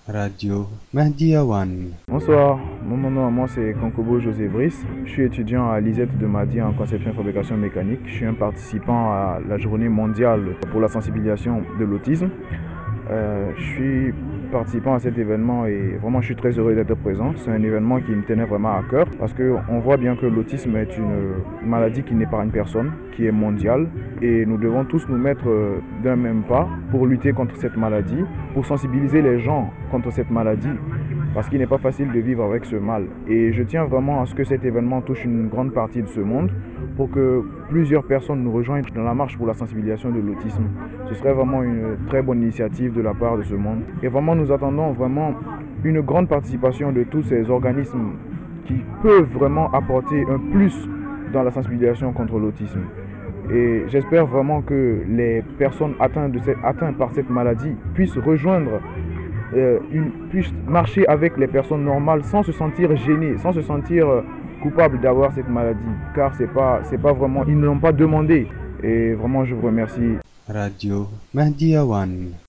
Radio Mahdiawan. Bonsoir, mon nom à moi c'est Kankobo José Brice. Je suis étudiant à l'ISET de Madi en conception et fabrication mécanique. Je suis un participant à la journée mondiale pour la sensibilisation de l'autisme. Je suis participant à cet événement et vraiment je suis très heureux d'être présent. C'est un événement qui me tenait vraiment à cœur parce qu'on voit bien que l'autisme est une maladie qui n'épargne personne, qui est mondiale et nous devons tous nous mettre d'un même pas pour lutter contre cette maladie, pour sensibiliser les gens contre cette maladie parce qu'il n'est pas facile de vivre avec ce mal. Et je tiens vraiment à ce que cet événement touche une grande partie de ce monde pour que plusieurs personnes nous rejoignent dans la marche pour la sensibilisation de l'autisme. Ce serait vraiment une très bonne initiative de la part de ce monde. Et vraiment, nous attendons vraiment une grande participation de tous ces organismes qui peuvent vraiment apporter un plus dans la sensibilisation contre l'autisme. Et j'espère vraiment que les personnes atteintes par cette maladie puissent rejoindre puissent marcher avec les personnes normales sans se sentir gênés, sans se sentir coupables d'avoir cette maladie. Car c'est pas vraiment, ils ne l'ont pas demandé. Et vraiment, je vous remercie. Radio Mahdiawan.